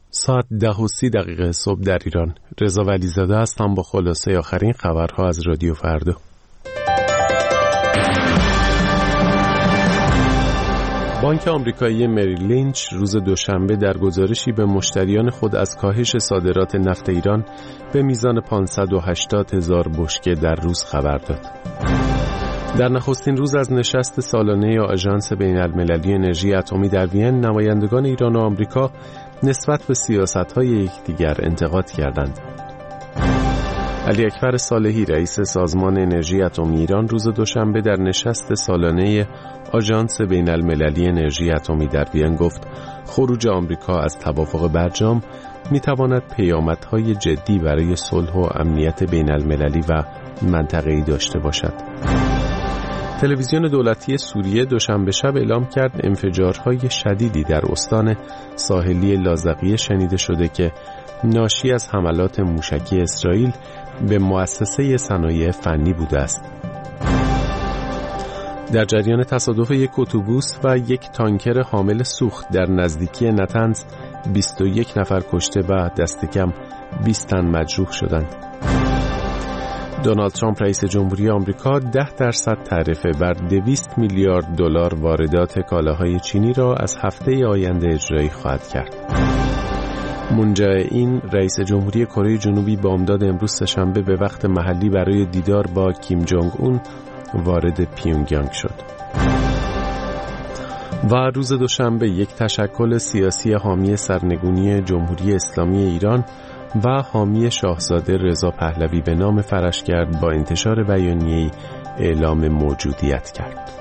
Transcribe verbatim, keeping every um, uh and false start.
ساعت ده و سی دقیقه صبح در ایران. رضا ولیزاده هستم با خلاصه آخرین خبرها از رادیو فردا. بانک آمریکایی مریل لینچ روز دوشنبه در گزارشی به مشتریان خود از کاهش صادرات نفت ایران به میزان پانصد و هشتاد هزار بشکه در روز خبر داد. در نخستین روز از نشست سالانه آژانس بین‌المللی انرژی اتمی در وین، نمایندگان ایران و آمریکا نسبت به سیاست‌های یکدیگر انتقاد کردند. علی اکبر صالحی رئیس سازمان انرژی اتمی ایران روز دوشنبه در نشست سالانه آژانس بین‌المللی انرژی اتمی در وین گفت خروج آمریکا از توافق برجام می‌تواند پیامدهای جدی برای صلح و امنیت بین‌المللی و منطقه‌ای داشته باشد. تلویزیون دولتی سوریه دوشنبه شب اعلام کرد انفجارهای شدیدی در استان ساحلی لاذقیه شنیده شده که ناشی از حملات موشکی اسرائیل به مؤسسه صنایع فنی بوده است. در جریان تصادف یک اتوبوس و یک تانکر حامل سوخت در نزدیکی نتنز بیست و یک نفر کشته و دست کم بیست تن مجروح شدند. دونالد ترامپ رئیس جمهوری آمریکا ده درصد تعرفه بر دویست میلیارد دلار واردات کالاهای چینی را از هفته آینده اجرایی خواهد کرد. مون جه این رئیس جمهوری کره جنوبی بامداد امروز سه‌شنبه به وقت محلی برای دیدار با کیم جونگ اون وارد پیونگیانگ شد. و روز دوشنبه یک تشکل سیاسی حامی سرنگونی جمهوری اسلامی ایران و حامی شاهزاده رضا پهلوی به نام فرشگرد با انتشار بیانیه‌ای اعلام موجودیت کرد.